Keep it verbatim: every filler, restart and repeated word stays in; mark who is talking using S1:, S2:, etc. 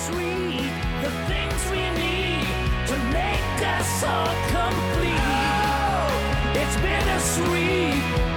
S1: sweet, the things we need to make us all complete. Oh, it's bittersweet.